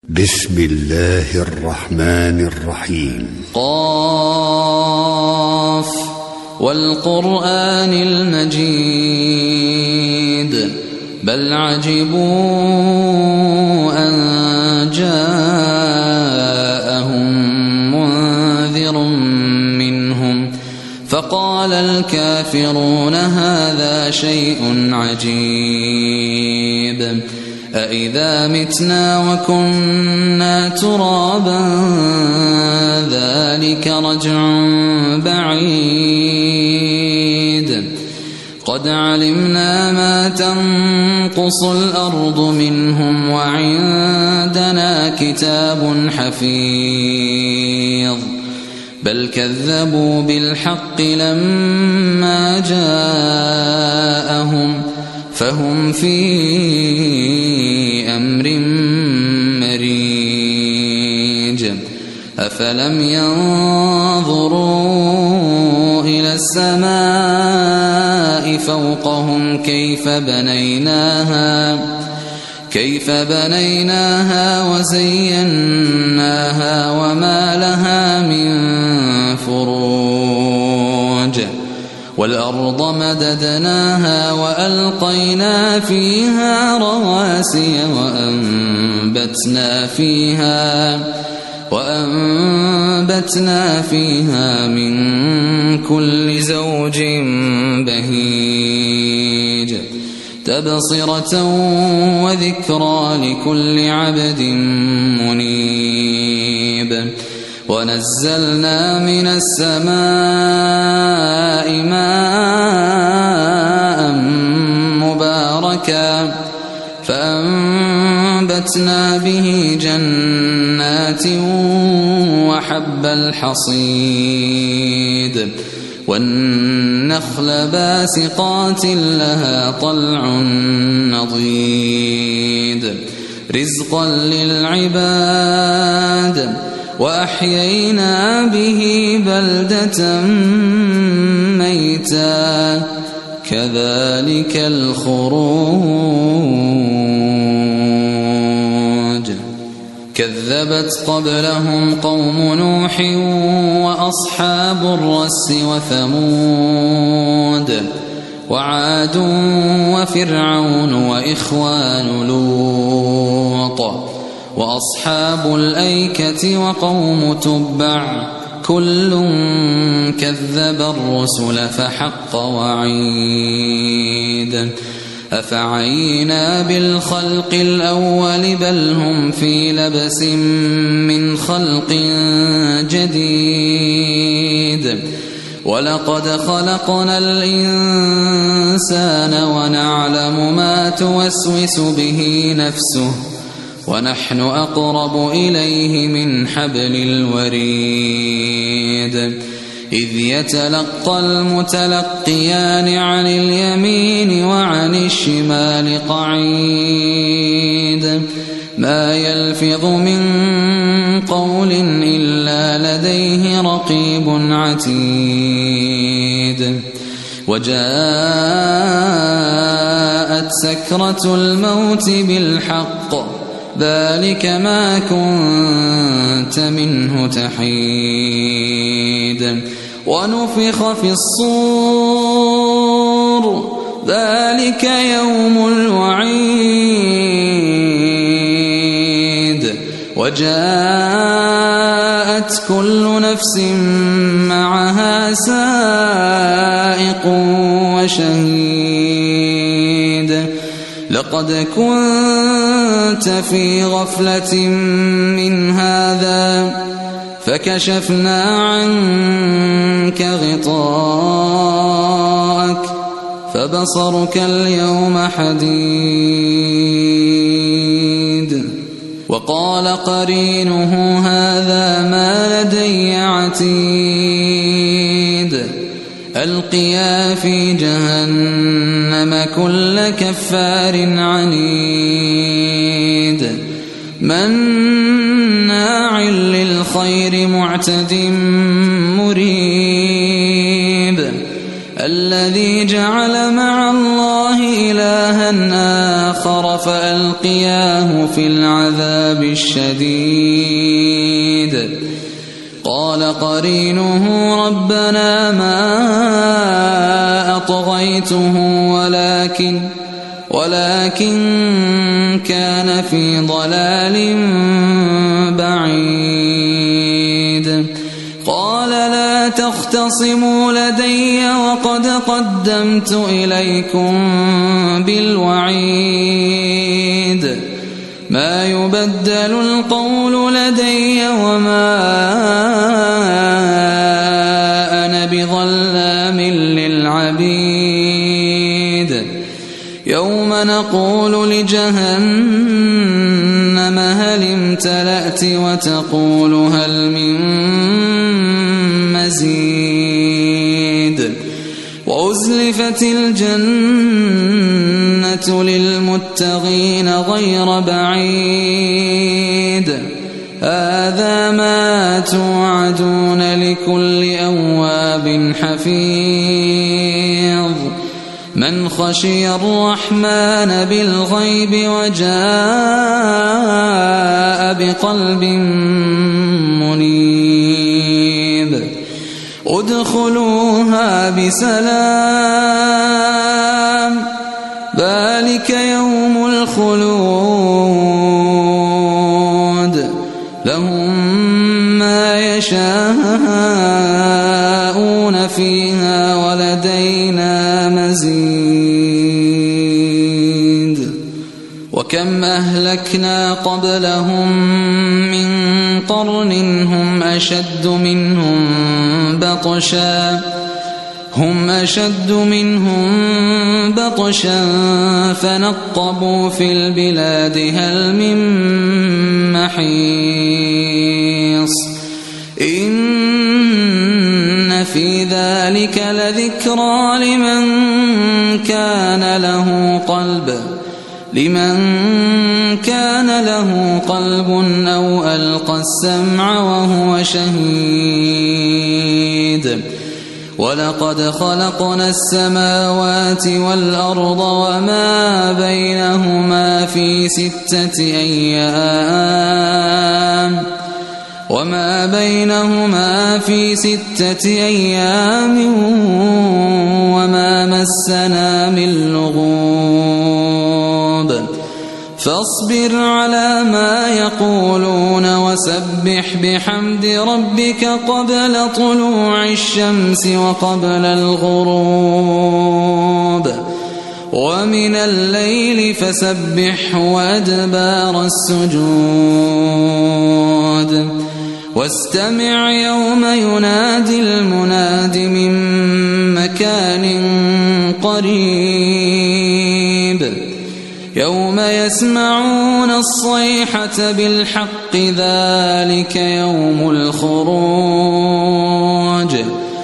بسم الله الرحمن الرحيم. قاف والقرآن المجيد بل عجبوا أن جاءهم منذر منهم فقال الكافرون هذا شيء عجيب أإذا متنا وكنا ترابا ذلك رجع بعيد قد علمنا ما تنقص الأرض منهم وعندنا كتاب حفيظ بل كذبوا بالحق لما جاءهم فهم في أمر مريج أفلم ينظروا إلى السماء فوقهم كيف بنيناها وزيناها وما لها من فروج والأرض مددناها وألقينا فيها رواسي وأنبتنا فيها من كل زوج بهيج تبصرة وذكرى لكل عبد منيب ونزلنا من السماء ماء مباركا فأنبتنا به جنات وحب الحصيد والنخل باسقات لها طلع نضيد رزقا للعباد وأحيينا به بلدة ميتا كذلك الخروج كذبت قبلهم قوم نوح وأصحاب الرس وثمود وعاد وفرعون وإخوان لوط وأصحاب الأيكة وقوم تبع كل كذب الرسل فحق وعيد أفعينا بالخلق الأول بل هم في لبس من خلق جديد ولقد خلقنا الإنسان ونعلم ما توسوس به نفسه ونحن أقرب إليه من حبل الوريد إذ يتلقى المتلقيان عن اليمين وعن الشمال قعيد ما يلفظ من قول إلا لديه رقيب عتيد وجاءت سكرة الموت بالحق ذلك ما كنت منه تحيد ونفخ في الصور ذلك يوم الوعيد وجاءت كل نفس معها سائق وشهيد لقد كنت في غفلة من هذا فكشفنا عنك غطاءك فبصرك اليوم حديد وقال قرينه هذا ما لدي عتيد ألقيا في جهنم كل كفار عنيد مناع للخير معتد مريب الذي جعل مع الله إلها آخر فألقياه في العذاب الشديد قال قرينه ربنا ما أطغيته ولكن كان في ضلال بعيد قال لا تختصموا لدي وقد قدمت إليكم بالوعيد ما يبدل القول لدي وما أنا بظلام للعبيد يوم نقول لجهنم هل امتلأت وتقول هل من مزيد وأزلفت الجنة للمتقين غير بعيد هذا ما توعدون لكل أواب حفيظ من خشي الرحمن بالغيب وجاء بقلب منيب ادخلوها بسلام ذلك يوم الخلود لهم ما يشاءون فيها ولدينا مزيد وكم أهلكنا قبلهم من قرن هم أشد منهم بطشا فنقبوا في البلاد هل من محيص إن في ذلك لذكرى لمن كان له قلب أو ألقى السمع وهو شهيد ولقد خلقنا السماوات والأرض وما بينهما في 6 أيام وما مسنا من لغوب فاصبر على ما يقولون وسبح بحمد ربك قبل طلوع الشمس وقبل الغروب ومن الليل فسبحه وأدبار السجود واستمع يوم ينادي المناد من مكان قريب يوم يسمعون الصيحة بالحق ذلك يوم الخروج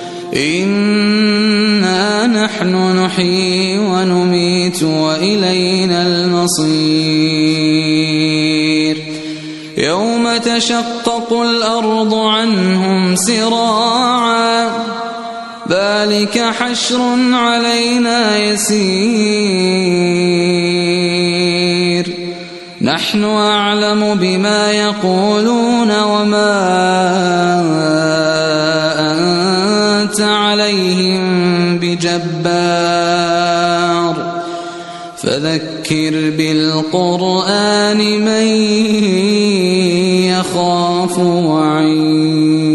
إنا نحن نحيي ونميت وإلينا المصير يوم تشقق الأرض عنهم سراعا ذلك حشر علينا يسير نحن أعلم بما يقولون وما أنت عليهم بجبار فذكر بالقرآن من يخاف وعيد